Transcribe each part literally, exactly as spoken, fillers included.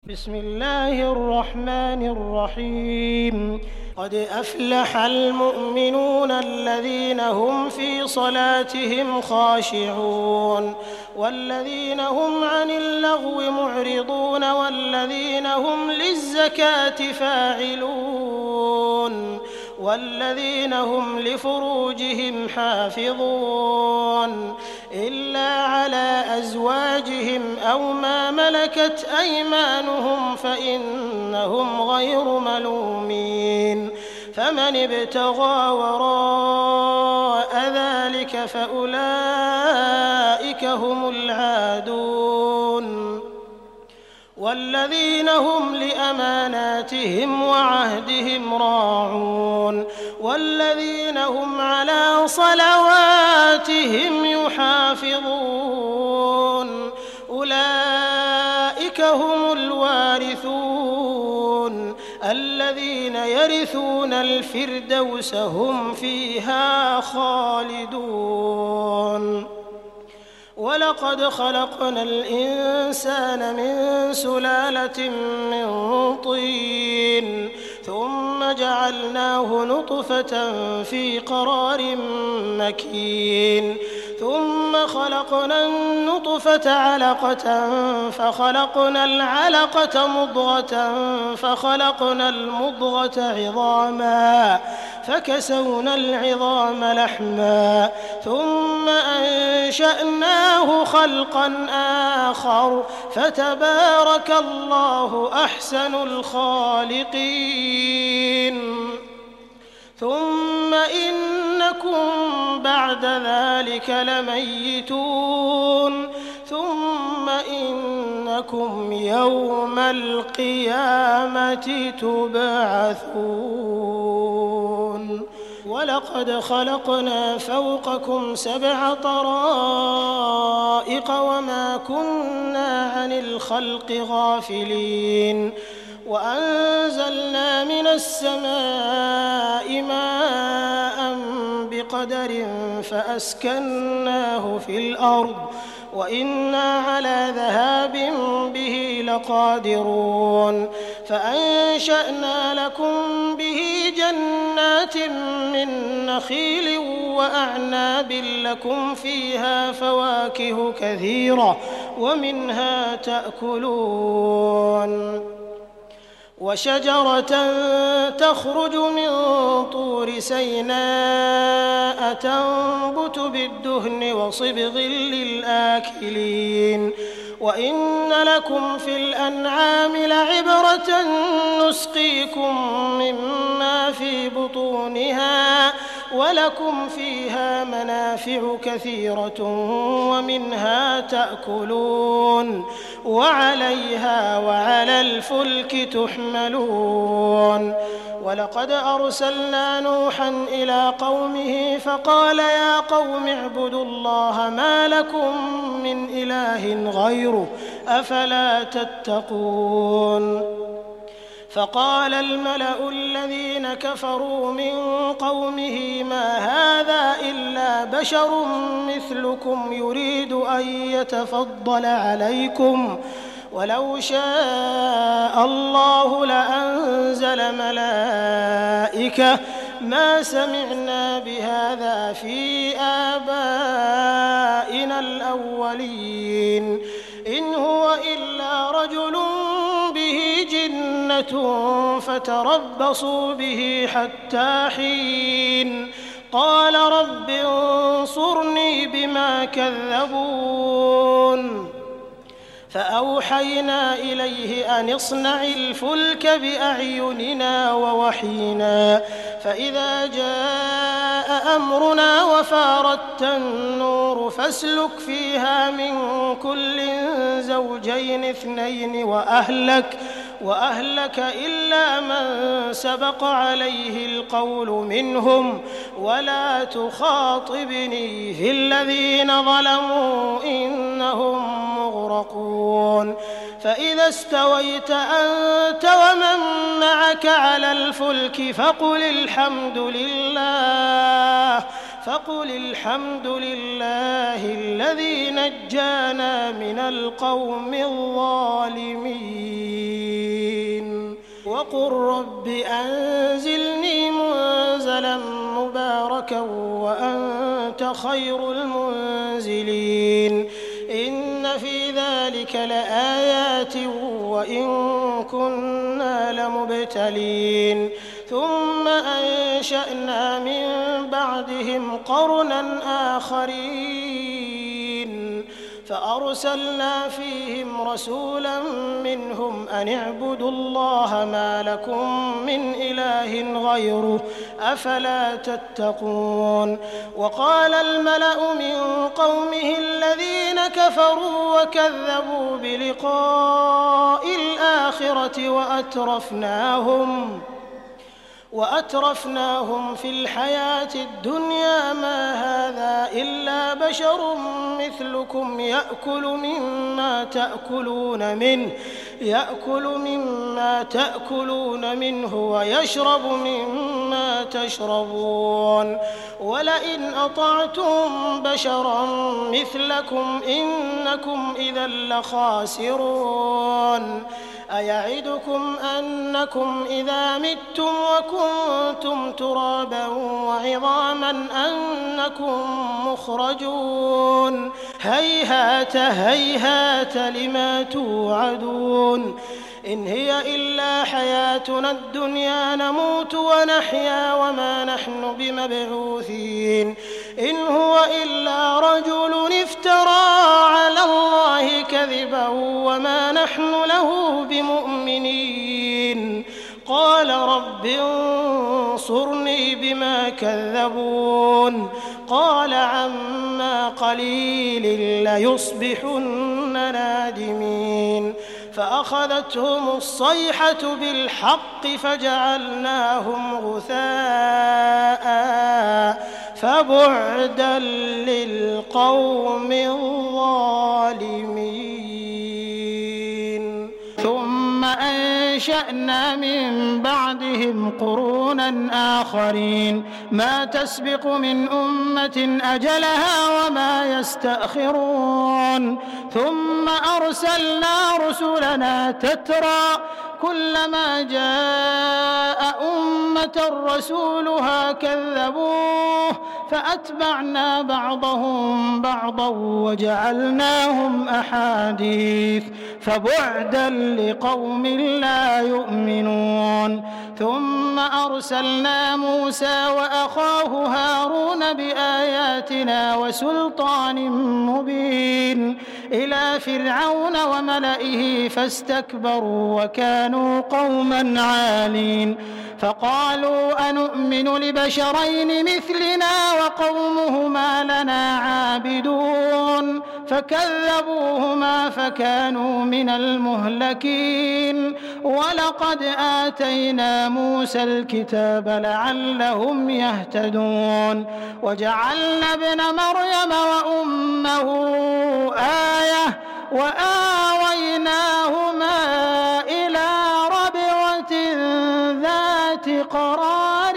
بسم الله الرحمن الرحيم قد أفلح المؤمنون الذين هم في صلاتهم خاشعون والذين هم عن اللغو معرضون والذين هم للزكاة فاعلون والذين هم لفروجهم حافظون إلا على أزواجهم أو ما ملكت أيمانهم فإنهم غير ملومين فمن ابتغى وراء ذلك فأولئك هم العادون والذين هم لأماناتهم وعهدهم راعون والذين هم على صلواتهم يحافظون أولئك هم الوارثون الذين يرثون الفردوس هم فيها خالدون ولقد خلقنا الإنسان من سلالة من طين ثم جعلناه نطفة في قرار مكين ثم خلقنا النطفة علقة فخلقنا العلقة مضغة فخلقنا المضغة عظاما فكسونا العظام لحما ثم أنشأناه خلقا آخر فتبارك الله أحسن الخالقين ثم إنكم بعد ذلك لميتون ثم إنكم يوم القيامة تبعثون ولقد خلقنا فوقكم سبع طرائق وما كنا عن الخلق غافلين وأنزلنا من السماء ماء بقدر فأسكناه في الأرض وإنا على ذهاب به لقادرون فأنشأنا لكم به جنات من نخيل وأعناب لكم فيها فواكه كثيرة ومنها تأكلون وشجرة تخرج من طور سيناء تنبت بالدهن وصبغ للآكلين وإن لكم في الأنعام لعبرة نسقيكم مما في بطونها ولكم فيها منافع كثيرة ومنها تأكلون وعليها وعلى الفلك تحملون ولقد أرسلنا نوحا إلى قومه فقال يا قوم اعبدوا الله ما لكم من إله غيره أفلا تتقون فقال الملأ الذين كفروا من قومه ما هذا إلا بشر مثلكم يريد أن يتفضل عليكم ولو شاء الله لأنزل ملائكة ما سمعنا بهذا في آبائنا الأولين إن هو إلا رجل به جنة فتربصوا به حتى حين قال رب انصرني بما كذبون فأوحينا إليه أن اصنع الفلك بأعيننا ووحينا فإذا جاء أمرنا وفارت النور فاسلك فيها من كل زوجين اثنين وأهلك وأهلك إلا من سبق عليه القول منهم ولا تخاطبني في الذين ظلموا إنهم مغرقون فإذا استويت أنت ومن معك على الفلك فقل الحمد لله فقل الحمد لله الذي نجانا من القوم الظالمين. وقل رب أنزلني منزلا مباركا وأنت خير المنزلين إن في ذلك لآيات وإن كنا لمبتلين ثم أنشأنا من بعدهم قرنا آخرين فأرسلنا فيهم رسولا منهم أن اعبدوا الله ما لكم من إله غيره أفلا تتقون وقال الملأ من قومه الذين كفروا وكذبوا بلقاء الآخرة وأترفناهم وأترفناهم في الحياة الدنيا ما هذا إلا بشر مثلكم يأكل مما تأكلون منه يأكل مما تأكلون منه ويشرب مما تشربون ولئن أطعتم بشرا مثلكم إنكم إذا لخاسرون أيعدكم أنكم إذا متم وكنتم ترابا وعظاما أنكم مخرجون هيهات هيهات لما توعدون إن هي إلا حياتنا الدنيا نموت ونحيا وما نحن بمبعوثين إن هو إلا رجل افترى على الله كذبا وما نحن له بمؤمنين قال رب انصرني بما كذبون قال عما قليل ليصبحن نادمين فأخذتهم الصيحة بالحق فجعلناهم غثاء فبعدا للقوم الظالمين ثم أنشأنا من بعدهم قرونا آخرين ما تسبق من أمة أجلها وما يستأخرون ثم أرسلنا رسلنا تترى كلما جاء أمة رسولها كذبوه فأتبعنا بعضهم بعضا وجعلناهم أحاديث فبعدا لقوم لا يؤمنون ثم أرسلنا موسى وأخاه هارون بآياتنا وسلطان مبين إلى فرعون وملئه فاستكبروا وكانوا قوما عالين فقالوا أنؤمن لبشرين مثلنا وقومهما لنا عابدون فكذبوهما فكانوا من المهلكين ولقد آتينا موسى الكتاب لعلهم يهتدون وجعلنا ابن مريم وأمه آية وآويناهما إلى ربوة ذات قرار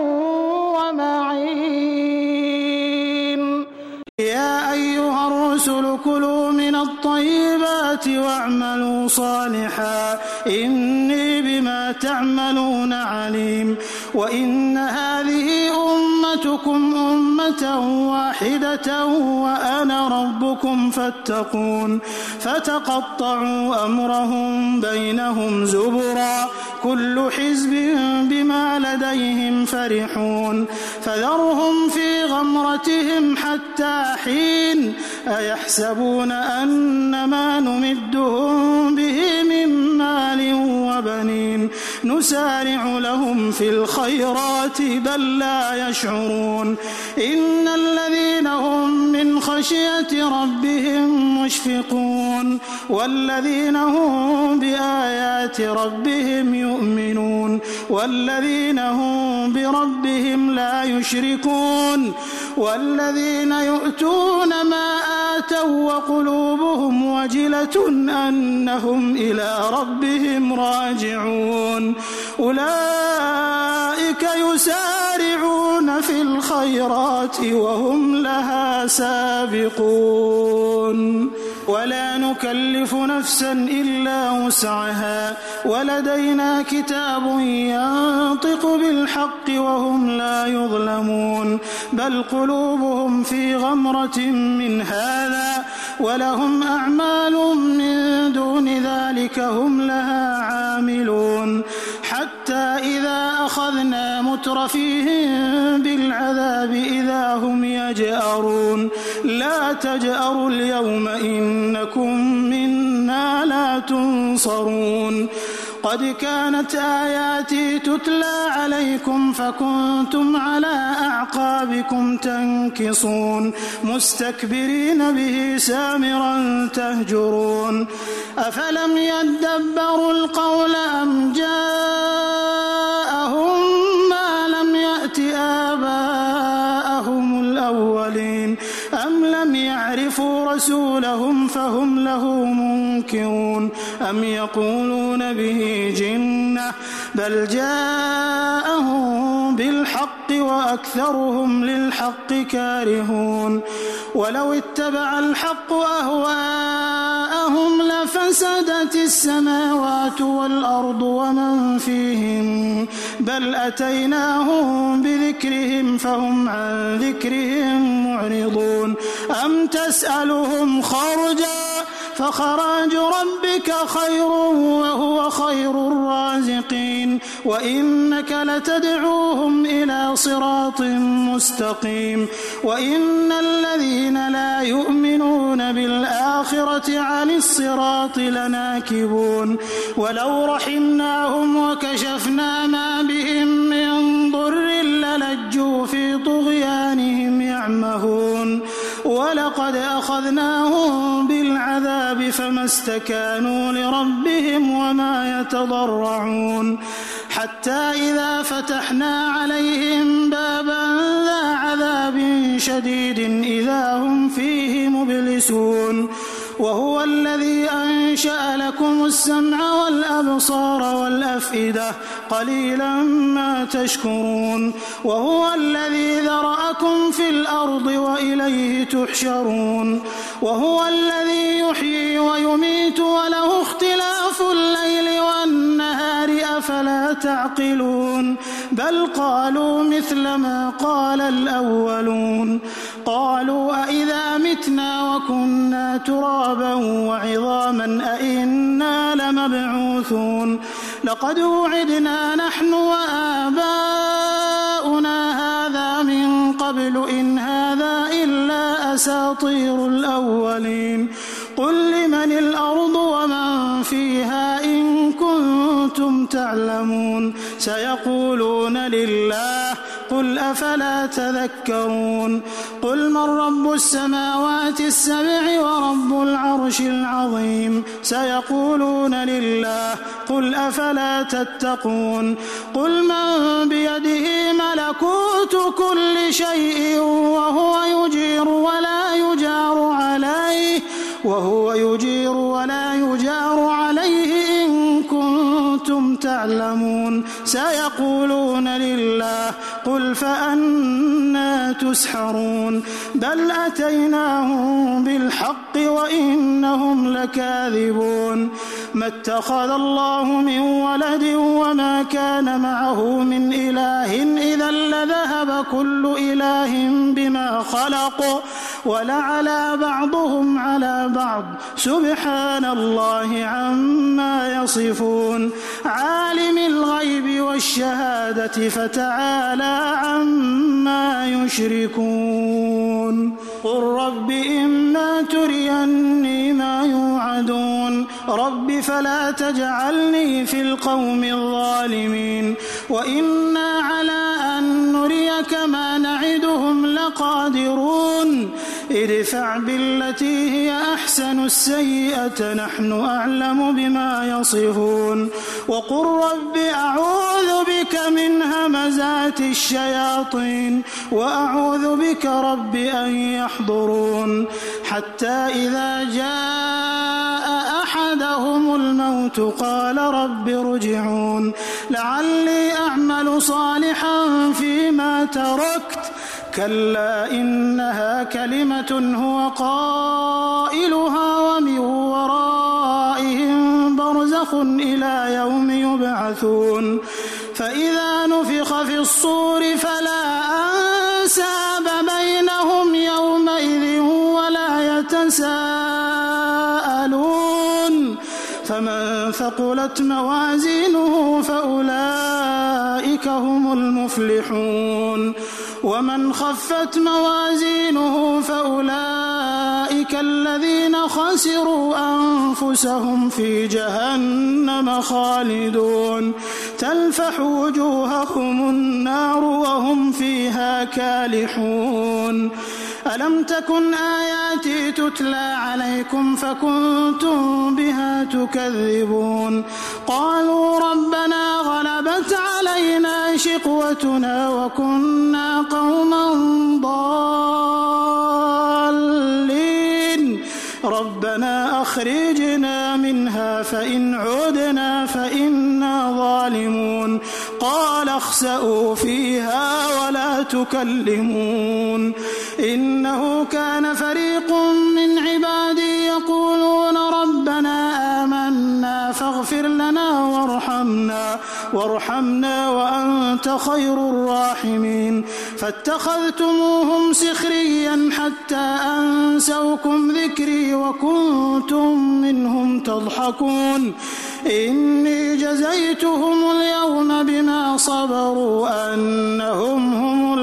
ومعين يا أيها الرسل كلوا من الطيبات واعملوا صالحا إني بما تعملون عليم وإن هذه أمتكم أمة واحدة وأنا ربكم فاتقون فتقطعوا أمرهم بينهم زبرا كل حزب بما لديهم فرحون فذرهم في غمرتهم حتى حين أيحسبون أن ما نمدهم به من مال وبنين نسارع لهم في الخيرات بل لا يشعرون إن الذين هم من خشية ربهم مشفقون والذين هم بآيات ربهم يؤمنون والذين هم بربهم لا يشركون والذين يؤتون ما آتوا وقلوبهم وجلة أنهم إلى ربهم راجعون أولئك يسارعون في الخيرات وهم لها سابقون. ولا نكلف نفسا إلا وسعها ولدينا كتاب ينطق بالحق وهم لا يظلمون بل قلوبهم في غمرة من هذا ولهم أعمال من دون ذلك هم لها عاملون حتى إذا أخذنا مترفيهم بالعذاب إذا هم يجأرون لا تجأروا اليوم إنكم منا لا تنصرون قد كانت آياتي تتلى عليكم فكنتم على أعقابكم تنكصون مستكبرين به سامرا تهجرون أفلم يدبروا القول أم جاءهم ما لم يأت آباءهم الأولين أم لم يعرفوا رسولهم فهم له منكرون أم يقولون به جنة بل جاءهم بالحق وأكثرهم للحق كارهون ولو اتبع الحق أهواءهم لفسدت السماوات والأرض ومن فيهم بل أتيناهم بذكرهم فهم عن ذكرهم معرضون أم تسألهم خرجا فخراج ربك خير وهو خير الرازقين وإنك لتدعوهم إلى صراط مستقيم وإن الذين لا يؤمنون بالآخرة عن الصراط لناكبون ولو رحمناهم وكشفنا ما بهم من ضر للجوا في طغيانهم يعمهون ولقد أخذناهم بالعذاب فما استكانوا لربهم وما يتضرعون حتى إذا فتحنا عليهم بابا ذا عذاب شديد إذا هم فيه مبلسون وهو الذي أنشأ لكم السمع والأبصار والأفئدة قليلا ما تشكرون وهو الذي ذرأكم في الأرض وإليه تحشرون وهو الذي يحيي ويميت وله اختلاف الليل والنهار أفلا تعقلون بل قالوا مثل ما قال الأولون قالوا أئذا متنا وكنا ترابا وعظاما أئنا لمبعوثون لقد وعدنا نحن وآباؤنا هذا من قبل إن هذا إلا أساطير الأولين قل لمن الأرض ومن فيها إن كنتم تعلمون سيقولون لله قل أفلا تذكرون قل من رب السماوات السبع ورب العرش العظيم سيقولون لله قل أفلا تتقون قل من بيده ملكوت كل شيء وهو يجير ولا يجار عليه وهو يجير ولا يجار عليه إن كنتم تعلمون سيقولون لله قل فأنى تسحرون بل أتيناهم بالحق وإنهم لكاذبون ما اتخذ الله من ولد وما كان معه من إله إذا لذهب كل إله بما خلق ولعلى بعضهم على بعض سبحان الله عما يصفون عالم الغيب والشهادة فتعالى عما يشركون قل رب إما تريني ما يوعدون رب فلا تجعلني في القوم الظالمين وإنا على أن نريك ما نعدهم لقادرون ادفع بالتي هي أحسن السيئة نحن أعلم بما يصفون وقل رب أعوذ بك من همزات الشياطين وأعوذ بك رب أن يحضرون حتى إذا جاء أحدهم الموت قال رب ارجعون لعلي أعمل صالحا فيما تركت كلا إنها كلمة هو قائلها ومن ورائهم برزخ إلى يوم يبعثون فإذا نفخ في الصور فلا أنساب بينهم يومئذ ولا يتساءلون فمن ثقلت موازينه فأولئك هم المفلحون ومن خفت موازينه فأولئك الذين خسروا أنفسهم في جهنم خالدون تلفح وجوههم النار وهم فيها كالحون ألم تكن آياتي تتلى عليكم فكنتم بها تكذبون قالوا ربنا غلبت علينا شقوتنا وكنا قوما ضالين ربنا أخرجنا منها فإن عدنا فإنا ظالمون قال اخسئوا فيها ولا تكلمون إنه كان فريق من عبادي يقولون ربنا آمنا فاغفر لنا وارحمنا وارحمنا وأنت خير الراحمين فاتخذتموهم سخريا حتى أنسوكم ذكري وكنتم منهم تضحكون إني جزيتهم اليوم بما صبروا أنهم هم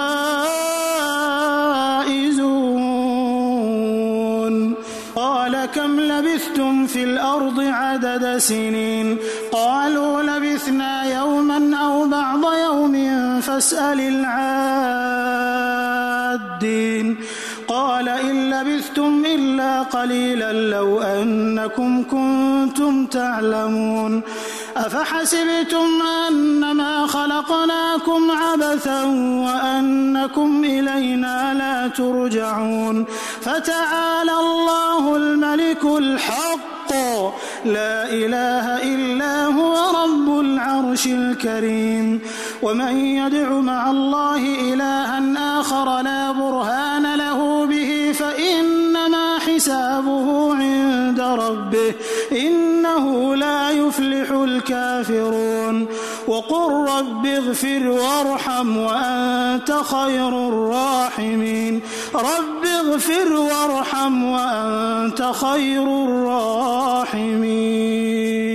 الفائزون قال كم لبثتم في الأرض عدد سنين قالوا لبثنا يوما أو بعض يوم فاسأل العادين قال إن لبثتم إلا قليلا لو أنكم كنتم تعلمون أفحسبتم أنما خلقناكم عبثا وأنكم إلينا لا ترجعون فتعالى الله الملك الحق لا إله إلا هو رب العرش الكريم ومن يدع مع الله إلها آخر لا برهان له به فإنما حسابه عند ربه إنه لا يفلح الكافرون وقل رب اغفر وارحم وأنت خير الراحمين رب اغفر وارحم وأنت خير الراحمين